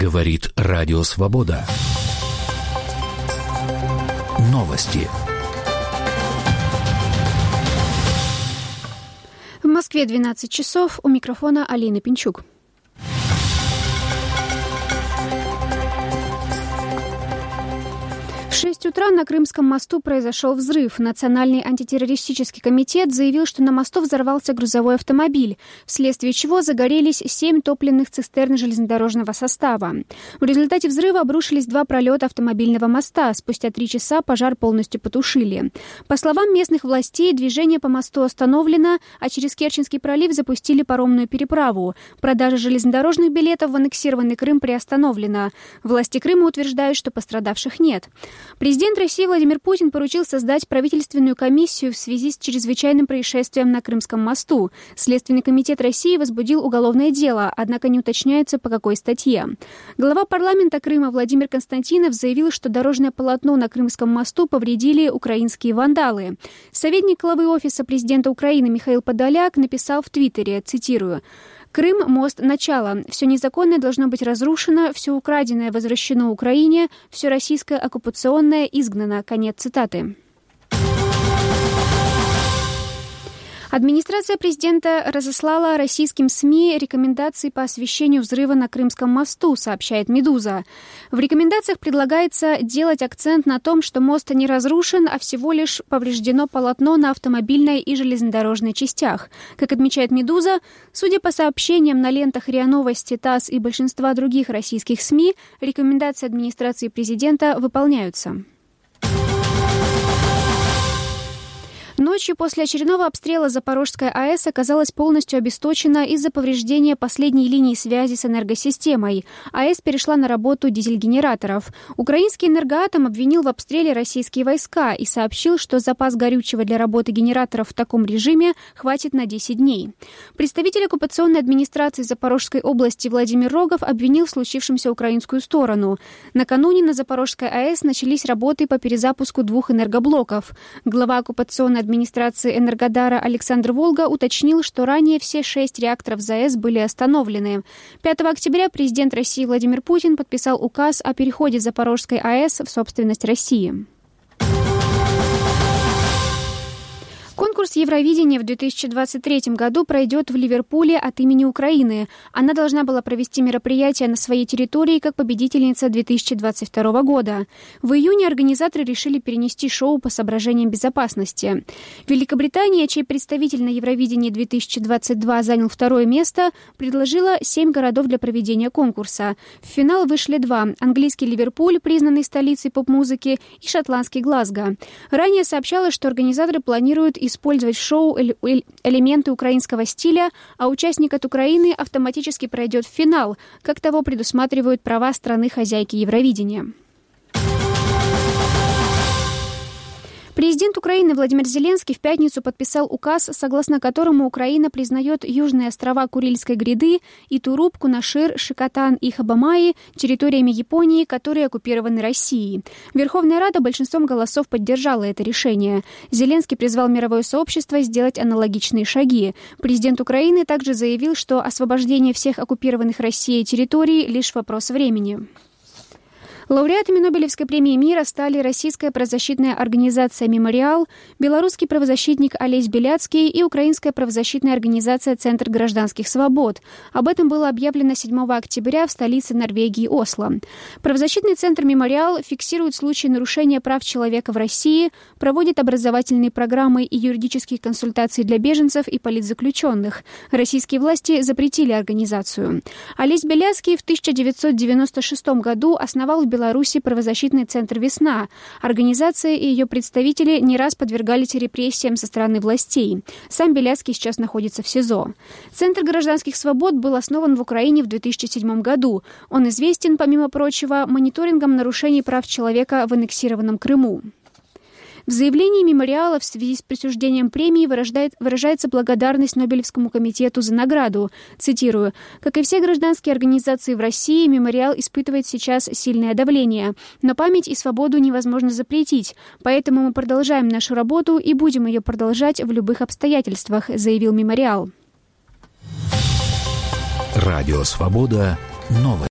Говорит Радио Свобода. Новости. В Москве 12 часов. У микрофона Алина Пинчук. В 6 утра на Крымском мосту произошел взрыв. Национальный антитеррористический комитет заявил, что на мосту взорвался грузовой автомобиль, вследствие чего загорелись 7 топливных цистерн железнодорожного состава. В результате взрыва обрушились 2 пролета автомобильного моста. Спустя 3 часа пожар полностью потушили. По словам местных властей, движение по мосту остановлено, а через Керченский пролив запустили паромную переправу. Продажа железнодорожных билетов в аннексированный Крым приостановлена. Власти Крыма утверждают, что пострадавших нет. Президент России Владимир Путин поручил создать правительственную комиссию в связи с чрезвычайным происшествием на Крымском мосту. Следственный комитет России возбудил уголовное дело, однако не уточняется, по какой статье. Глава парламента Крыма Владимир Константинов заявил, что дорожное полотно на Крымском мосту повредили украинские вандалы. Советник главы Офиса президента Украины Михаил Подоляк написал в Твиттере, цитирую: «Крым – мост начала. Все незаконное должно быть разрушено, все украденное возвращено Украине, все российское оккупационное изгнано». Конец цитаты. Администрация президента разослала российским СМИ рекомендации по освещению взрыва на Крымском мосту, сообщает «Медуза». В рекомендациях предлагается делать акцент на том, что мост не разрушен, а всего лишь повреждено полотно на автомобильной и железнодорожной частях. Как отмечает «Медуза», судя по сообщениям на лентах РИА Новости, ТАСС и большинства других российских СМИ, рекомендации администрации президента выполняются. Ночью после очередного обстрела Запорожская АЭС оказалась полностью обесточена из-за повреждения последней линии связи с энергосистемой. АЭС перешла на работу дизель-генераторов. Украинский «Энергоатом» обвинил в обстреле российские войска и сообщил, что запас горючего для работы генераторов в таком режиме хватит на 10 дней. Представитель оккупационной администрации Запорожской области Владимир Рогов обвинил в случившемся украинскую сторону. Накануне на Запорожской АЭС начались работы по перезапуску 2 энергоблоков. Глава оккупационной администрации Энергодара Александр Волга уточнил, что ранее все 6 реакторов ЗАЭС были остановлены. 5 октября президент России Владимир Путин подписал указ о переходе Запорожской АЭС в собственность России. Конкурс Евровидения в 2023 году пройдет в Ливерпуле от имени Украины. Она должна была провести мероприятие на своей территории как победительница 2022 года. В июне организаторы решили перенести шоу по соображениям безопасности. Великобритания, чей представитель на Евровидении 2022 занял 2 место, предложила 7 городов для проведения конкурса. В финал вышли 2 – английский Ливерпуль, признанный столицей поп-музыки, и шотландский Глазго. Ранее сообщалось, что организаторы планируют использовать в шоу элементы украинского стиля, а участник от Украины автоматически пройдет в финал, как того предусматривают права страны-хозяйки Евровидения. Президент Украины Владимир Зеленский в пятницу подписал указ, согласно которому Украина признает южные острова Курильской гряды и Туруп, Кунашир, Шикотан и Хабамаи территориями Японии, которые оккупированы Россией. Верховная Рада большинством голосов поддержала это решение. Зеленский призвал мировое сообщество сделать аналогичные шаги. Президент Украины также заявил, что освобождение всех оккупированных Россией территорий – лишь вопрос времени. Лауреатами Нобелевской премии мира стали российская правозащитная организация «Мемориал», белорусский правозащитник Олесь Беляцкий и украинская правозащитная организация «Центр гражданских свобод». Об этом было объявлено 7 октября в столице Норвегии Осло. Правозащитный центр «Мемориал» фиксирует случаи нарушения прав человека в России, проводит образовательные программы и юридические консультации для беженцев и политзаключенных. Российские власти запретили организацию. Олесь Беляцкий в 1996 году основал в Беларуси правозащитный центр «Весна». Организация и ее представители не раз подвергались репрессиям со стороны властей. Сам Беляцкий сейчас находится в СИЗО. Центр гражданских свобод был основан в Украине в 2007 году. Он известен, помимо прочего, мониторингом нарушений прав человека в аннексированном Крыму. В заявлении «Мемориала» в связи с присуждением премии выражается благодарность Нобелевскому комитету за награду. Цитирую: «Как и все гражданские организации в России, «Мемориал» испытывает сейчас сильное давление. Но память и свободу невозможно запретить. Поэтому мы продолжаем нашу работу и будем ее продолжать в любых обстоятельствах», заявил «Мемориал». Радио «Свобода». Новости.